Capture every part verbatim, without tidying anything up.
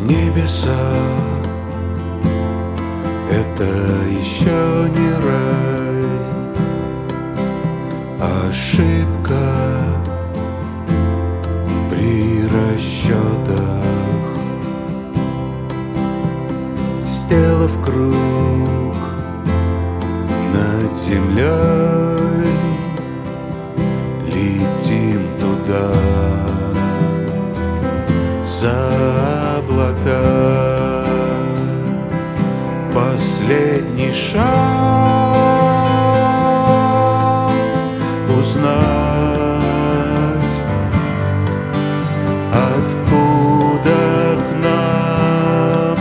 Небеса — это еще не рай, ошибка при расчетах. Сделав круг над землей, летим туда, за облака. Последний шанс узнать, откуда к нам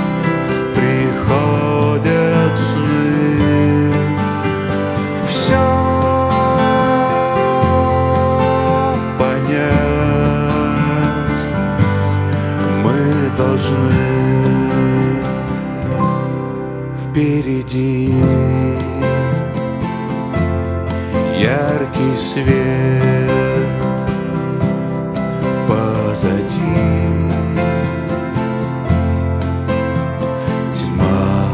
приходят сны. Все понять мы должны. Впереди яркий свет, позади тьма.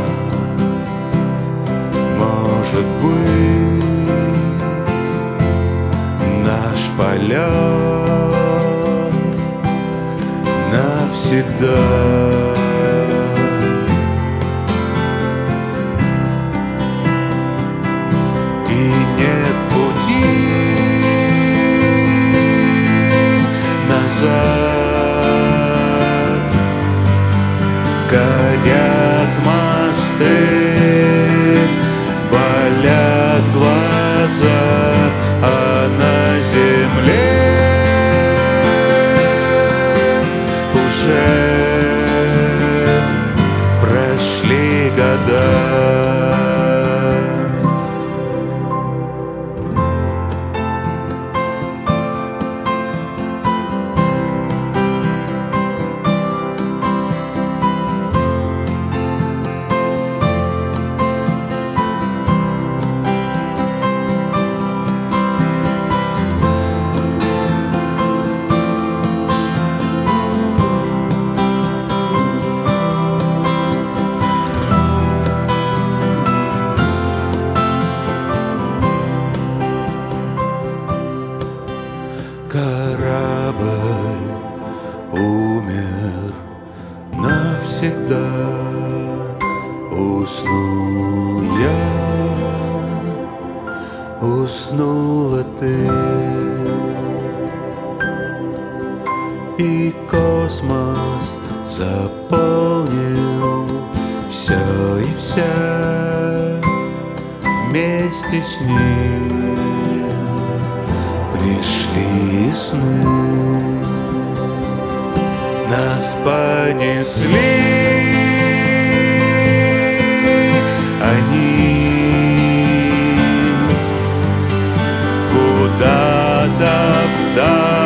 Может быть, наш полет навсегда. Горят мосты, болят глаза, а на земле уже прошли года. Корабль умер навсегда. Уснул я, уснула ты, и космос заполнил все и вся. Вместе с ним пришли сны, нас понесли они куда-то вдаль.